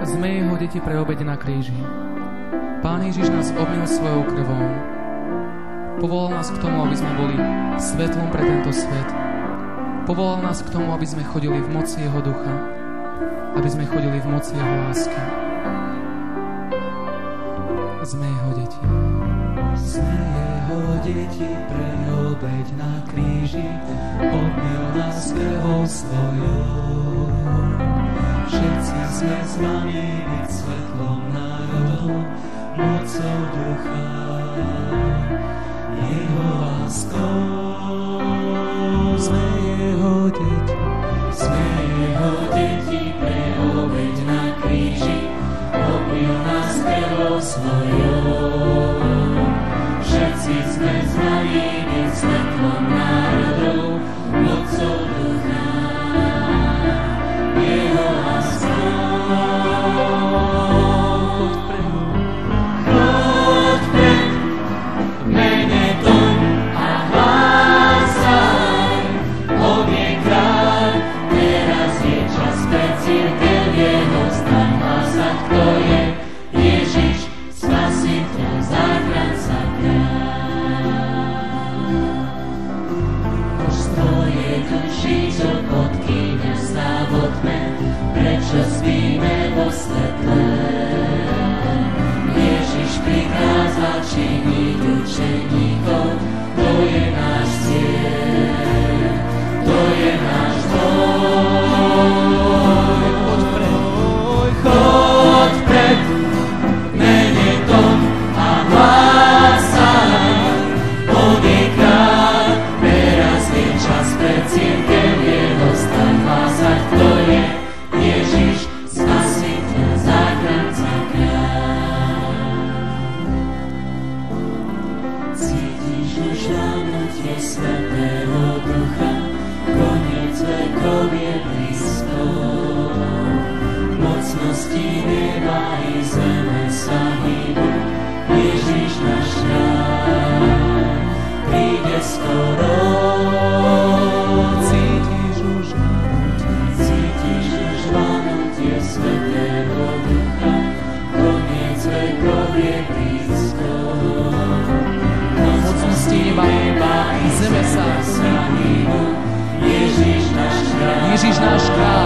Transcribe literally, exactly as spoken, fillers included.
Sme jeho deti pre obeť na kríži. Pán Ježiš nás obmil svojou krvou. Povolal nás k tomu, aby sme boli svetlom pre tento svet. Povolal nás k tomu, aby sme chodili v moci jeho ducha. Aby sme chodili v moci jeho lásky. Sme jeho deti. Sme jeho deti pre obeť na kríži. Obmil nás krvou svojou. Všetci sme zvaní byť svetlom národov, mocou ducha, jeho láskou. Sme jeho deti, sme jeho deti pre obeť na kríži, obmil nás krvou svojou. Všetci sme zvaní byť svetlom národov, mocou ducha, jeho láskou. Choď pred, v mene Tom a hlásaj, on je kráľ, teraz je čas pre cirkev jeho stan hlásať, kto je Ježiš, Spasiteľ, záchranca, kráľ. Množstvo je duší, čo podkýňa stav o tme, prečo spíme vo svetle. Ježiš prikázal činiť učeníkov, to je náš cieľ, to je náš boj. Choď pred, choď pred, v mene Tom a hlásaj, on je kráľ, teraz je čas pre cirkev jeho stan hlásať, kto je Ježiš, Spasiteľ, záchranca, kráľ. Cítiš už lanutie Svätého Ducha, koniec vekov je blízko. Mocnosti neba i zeme sa hýbu, Ježiš náš kráľ príde skoro. Cítiš už lanutie, cítiš už lanutie Svätého Ducha, koniec vekov je blízko. Mocnosti neba i zeme sa hýbu, Ježiš náš kráľ, Ježiš náš kráľ